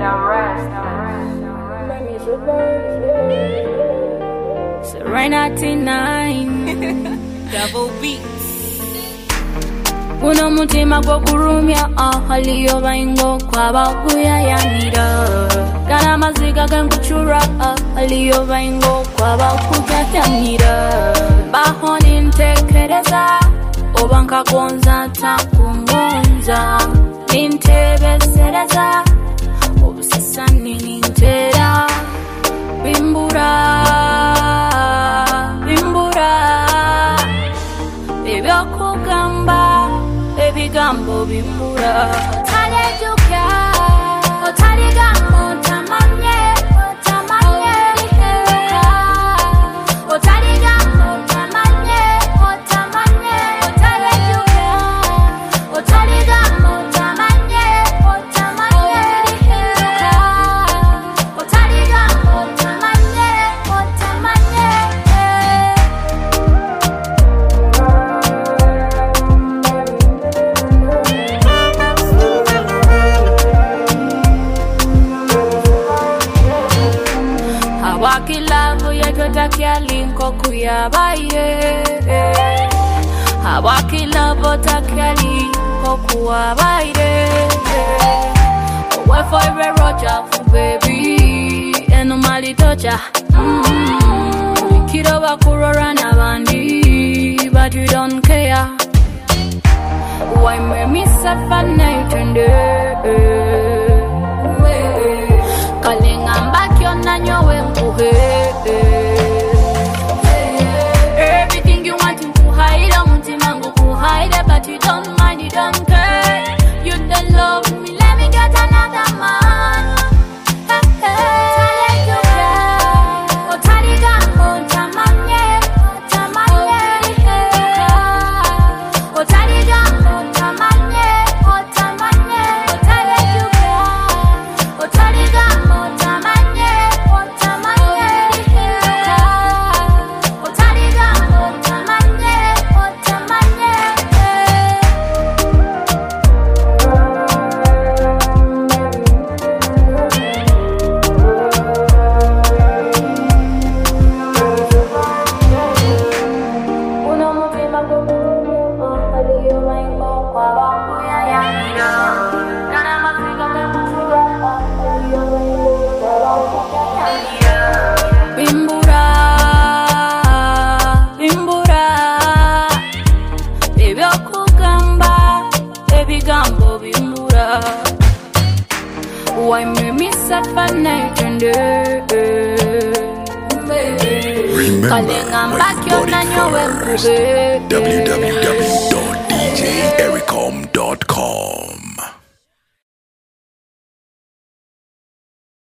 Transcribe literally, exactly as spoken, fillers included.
Serenity nine Double beats Uno mutima kwa kurumia Ahaliyo baingo kwa bakuya yanira Kana mazika kenkuchura Ahaliyo baingo kwa bakuya yanira Baho nintekereza Obanka gonza takungonza Nintebesereza Obusisani nintera Bimbura Kugamba, baby gambo bimbura. Talejuka, otaligambo tamanye, tamanye heruka. Otaligambo tamanye, tamanye. Talejuka, otaligambo tamanye, tamanye heruka. Otaligambo tamanye, tamanye. Wakilavu yakotakia linko kuyabaye Wakilavu takia linko kuyabaye Why for a rocha for baby Eno mali tocha Kiro wakurora na bandi But you don't care Why me miss a fun night and day Calling I'm back on nanyo wenkuhe Everything you want to hide I want to go hide it But you don't mind, you don't care You don't love me, let me get another man Talejuka Otaligambo tamanye Tamanye heruka Otaligambo tamanye Tamanye Talejuka Otaligambo Why me miss a fun night and day Remember, my body first. w w w